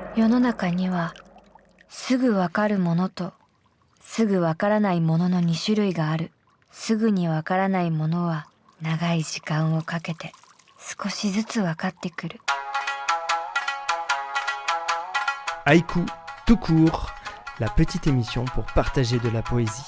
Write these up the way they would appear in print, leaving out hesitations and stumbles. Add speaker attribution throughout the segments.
Speaker 1: 世の中にはすぐわかるものとすぐわからないものの2種類がある。すぐにわからないものは長い時間をかけて少しずつわかってくる。
Speaker 2: Haïku tout court, la petite émission pour partager de la poésie.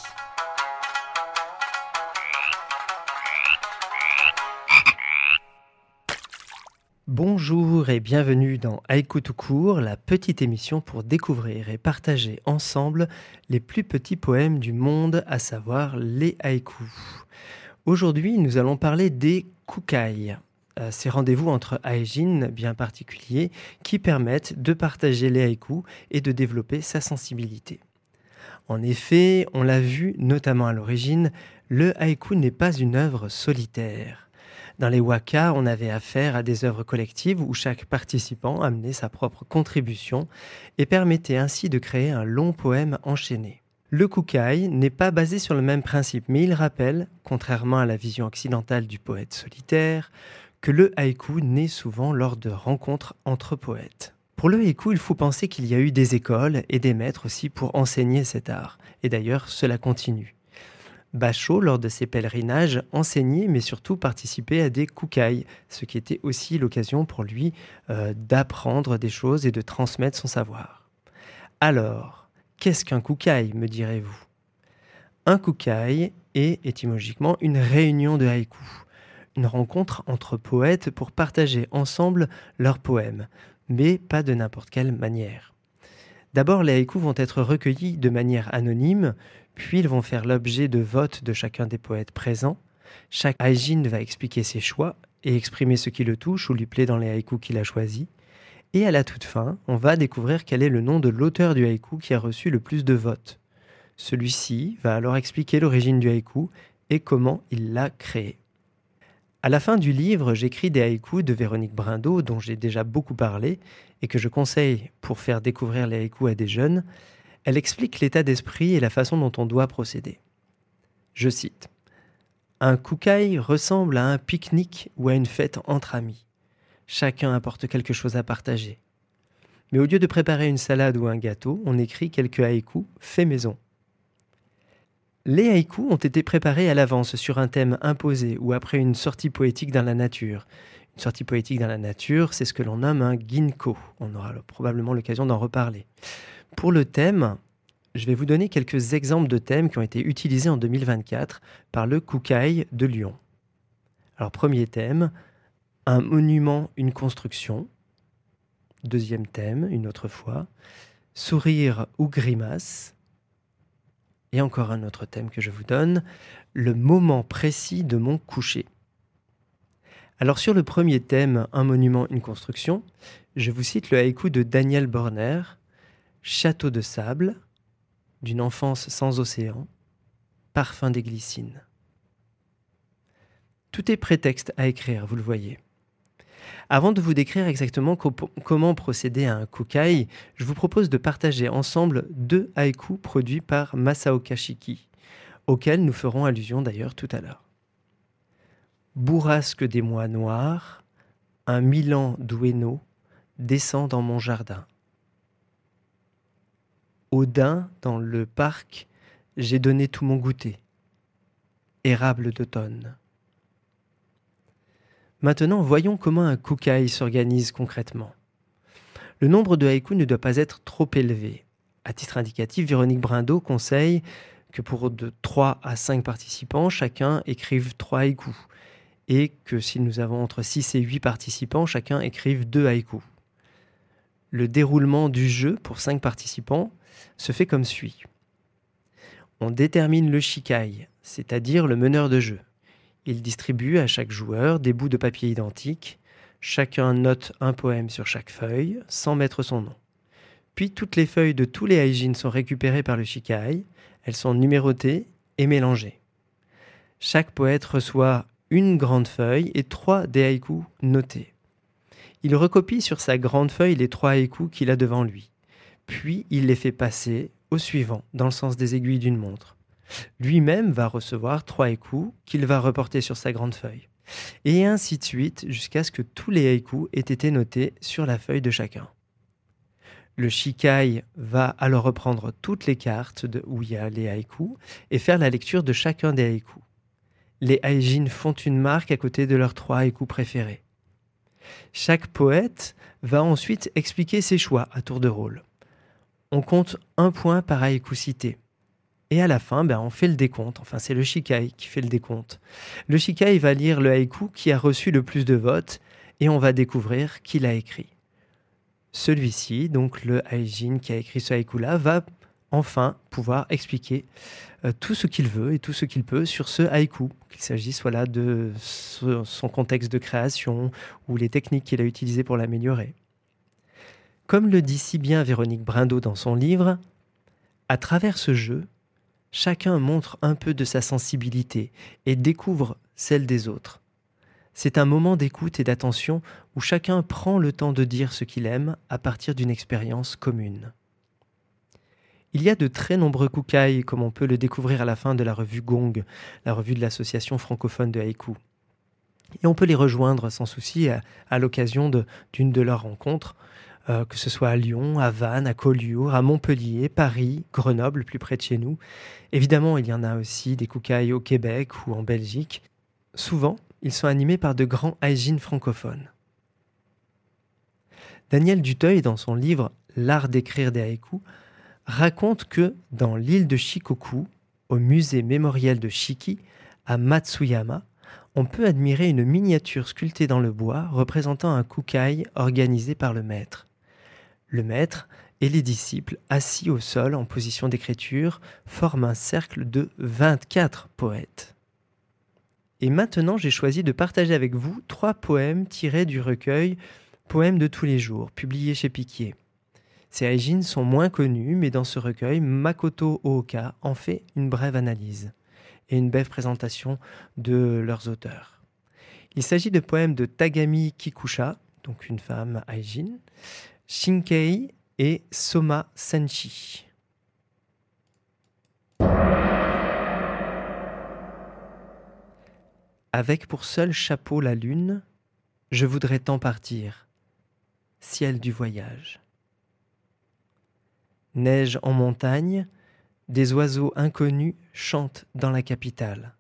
Speaker 2: Bonjour et bienvenue dans Haïku tout court, la petite émission pour découvrir et partager ensemble les plus petits poèmes du monde, à savoir les haïkus. Aujourd'hui, nous allons parler des kukai. Ces rendez-vous entre haïjin bien particuliers qui permettent de partager les haïkus et de développer sa sensibilité. En effet, on l'a vu notamment à l'origine, le haïku n'est pas une œuvre solitaire. Dans les waka, on avait affaire à des œuvres collectives où chaque participant amenait sa propre contribution et permettait ainsi de créer un long poème enchaîné. Le kukai n'est pas basé sur le même principe, mais il rappelle, contrairement à la vision occidentale du poète solitaire, que le haïku naît souvent lors de rencontres entre poètes. Pour le haïku, il faut penser qu'il y a eu des écoles et des maîtres aussi pour enseigner cet art. Et d'ailleurs, cela continue. Basho, lors de ses pèlerinages, enseignait mais surtout participait à des kukai, ce qui était aussi l'occasion pour lui d'apprendre des choses et de transmettre son savoir. Alors, qu'est-ce qu'un kukai, me direz-vous ? Un kukai est étymologiquement une réunion de haïkus, une rencontre entre poètes pour partager ensemble leurs poèmes, mais pas de n'importe quelle manière. D'abord, les haïkus vont être recueillis de manière anonyme, puis ils vont faire l'objet de votes de chacun des poètes présents. Chaque haïjin va expliquer ses choix et exprimer ce qui le touche ou lui plaît dans les haïkus qu'il a choisis. Et à la toute fin, on va découvrir quel est le nom de l'auteur du haïku qui a reçu le plus de votes. Celui-ci va alors expliquer l'origine du haïku et comment il l'a créé. À la fin du livre, j'écris des haïkus de Véronique Brindeau, dont j'ai déjà beaucoup parlé et que je conseille pour faire découvrir les haïkus à des jeunes. Elle explique l'état d'esprit et la façon dont on doit procéder. Je cite : « Un kukai ressemble à un pique-nique ou à une fête entre amis. Chacun apporte quelque chose à partager. Mais au lieu de préparer une salade ou un gâteau, on écrit quelques haïkus faits maison. Les haïkus ont été préparés à l'avance sur un thème imposé ou après une sortie poétique dans la nature. Une sortie poétique dans la nature, c'est ce que l'on nomme un ginko. On aura probablement l'occasion d'en reparler. Pour le thème, je vais vous donner quelques exemples de thèmes qui ont été utilisés en 2024 par le Kukai de Lyon. Alors, premier thème, un monument, une construction. Deuxième thème, une autre fois, sourire ou grimace. Et encore un autre thème que je vous donne, le moment précis de mon coucher. Alors sur le premier thème, un monument, une construction, je vous cite le haïku de Daniel Borner, château de sable, d'une enfance sans océan, parfum des glycines. Tout est prétexte à écrire, vous le voyez. Avant de vous décrire exactement comment procéder à un kukai, je vous propose de partager ensemble 2 haïkus produits par Masaoka Shiki, auxquels nous ferons allusion d'ailleurs tout à l'heure. Bourrasque des mois noirs, un milan d'Ueno descend dans mon jardin. Au daim, dans le parc, j'ai donné tout mon goûter. Érable d'automne. Maintenant, voyons comment un kukai s'organise concrètement. Le nombre de haïkus ne doit pas être trop élevé. À titre indicatif, Véronique Brindeau conseille que pour de 3 à 5 participants, chacun écrive 3 haïkus. Et que si nous avons entre 6 et 8 participants, chacun écrive 2 haïkus. Le déroulement du jeu pour 5 participants se fait comme suit. On détermine le shikai, c'est-à-dire le meneur de jeu. Il distribue à chaque joueur des bouts de papier identiques. Chacun note un poème sur chaque feuille, sans mettre son nom. Puis toutes les feuilles de tous les haïjin sont récupérées par le shikai. Elles sont numérotées et mélangées. Chaque poète reçoit une grande feuille et 3 des haïkus notés. Il recopie sur sa grande feuille les 3 haïkus qu'il a devant lui. Puis il les fait passer au suivant, dans le sens des aiguilles d'une montre. Lui-même va recevoir 3 haïkus qu'il va reporter sur sa grande feuille. Et ainsi de suite, jusqu'à ce que tous les haïkus aient été notés sur la feuille de chacun. Le shikai va alors reprendre toutes les cartes où il y a les haïkus et faire la lecture de chacun des haïkus. Les haijin font une marque à côté de leurs 3 haïkus préférés. Chaque poète va ensuite expliquer ses choix à tour de rôle. On compte 1 point par haïku cité. Et à la fin, on fait le décompte. Enfin, c'est le shikai qui fait le décompte. Le shikai va lire le haïku qui a reçu le plus de votes et on va découvrir qui l'a écrit. Celui-ci, donc le haijin qui a écrit ce haïku-là, va enfin pouvoir expliquer tout ce qu'il veut et tout ce qu'il peut sur ce haïku, qu'il s'agisse de son contexte de création ou les techniques qu'il a utilisées pour l'améliorer. Comme le dit si bien Véronique Brindeau dans son livre, à travers ce jeu, chacun montre un peu de sa sensibilité et découvre celle des autres. C'est un moment d'écoute et d'attention où chacun prend le temps de dire ce qu'il aime à partir d'une expérience commune. Il y a de très nombreux kukai, comme on peut le découvrir à la fin de la revue Gong, la revue de l'association francophone de haïku. Et on peut les rejoindre sans souci à l'occasion d'une de leurs rencontres, que ce soit à Lyon, à Vannes, à Collioure, à Montpellier, Paris, Grenoble, plus près de chez nous. Évidemment, il y en a aussi des kukai au Québec ou en Belgique. Souvent, ils sont animés par de grands haijin francophones. Daniel Duteuil, dans son livre « L'art d'écrire des haïkus », raconte que dans l'île de Shikoku, au musée mémoriel de Shiki, à Matsuyama, on peut admirer une miniature sculptée dans le bois représentant un kukai organisé par le maître. Le maître et les disciples, assis au sol en position d'écriture, forment un cercle de 24 poètes. Et maintenant, j'ai choisi de partager avec vous 3 poèmes tirés du recueil « Poèmes de tous les jours », publié chez Piquier. Ces haijin sont moins connus, mais dans ce recueil, Makoto Ooka en fait une brève analyse et une brève présentation de leurs auteurs. Il s'agit de poèmes de Tagami Kikusha, donc une femme haijin, Shinkei et Soma Senshi. Avec pour seul chapeau la lune, je voudrais tant partir, ciel du voyage. Neige en montagne, des oiseaux inconnus chantent dans la capitale.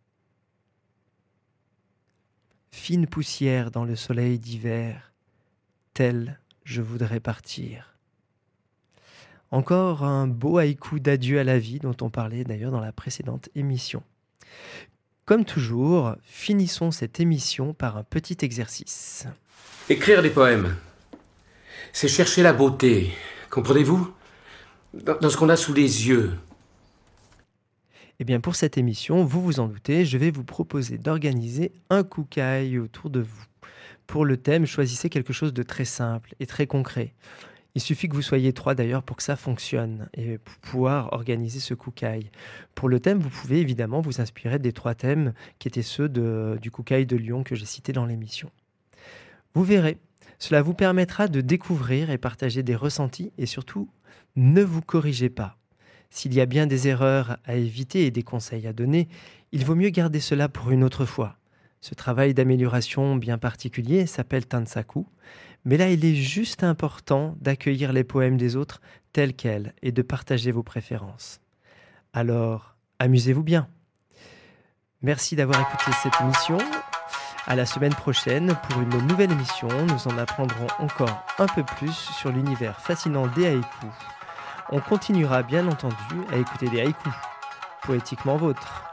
Speaker 2: Fine poussière dans le soleil d'hiver, tel je voudrais partir. Encore un beau haïku d'adieu à la vie dont on parlait d'ailleurs dans la précédente émission. Comme toujours, finissons cette émission par un petit exercice.
Speaker 3: Écrire des poèmes, c'est chercher la beauté, comprenez-vous ? Dans ce qu'on a sous les yeux.
Speaker 2: Eh bien, pour cette émission, vous vous en doutez, je vais vous proposer d'organiser un kukai autour de vous. Pour le thème, choisissez quelque chose de très simple et très concret. Il suffit que vous soyez 3 d'ailleurs pour que ça fonctionne et pour pouvoir organiser ce kukai. Pour le thème, vous pouvez évidemment vous inspirer des 3 thèmes qui étaient ceux du kukai de Lyon que j'ai cité dans l'émission. Vous verrez, cela vous permettra de découvrir et partager des ressentis et surtout, ne vous corrigez pas. S'il y a bien des erreurs à éviter et des conseils à donner, il vaut mieux garder cela pour une autre fois. Ce travail d'amélioration bien particulier s'appelle Tansaku, mais là il est juste important d'accueillir les poèmes des autres tels quels et de partager vos préférences. Alors, amusez-vous bien. Merci d'avoir écouté cette émission. À la semaine prochaine pour une nouvelle émission. Nous en apprendrons encore un peu plus sur l'univers fascinant des haïkus. On continuera bien entendu à écouter des haïkus, poétiquement vôtres.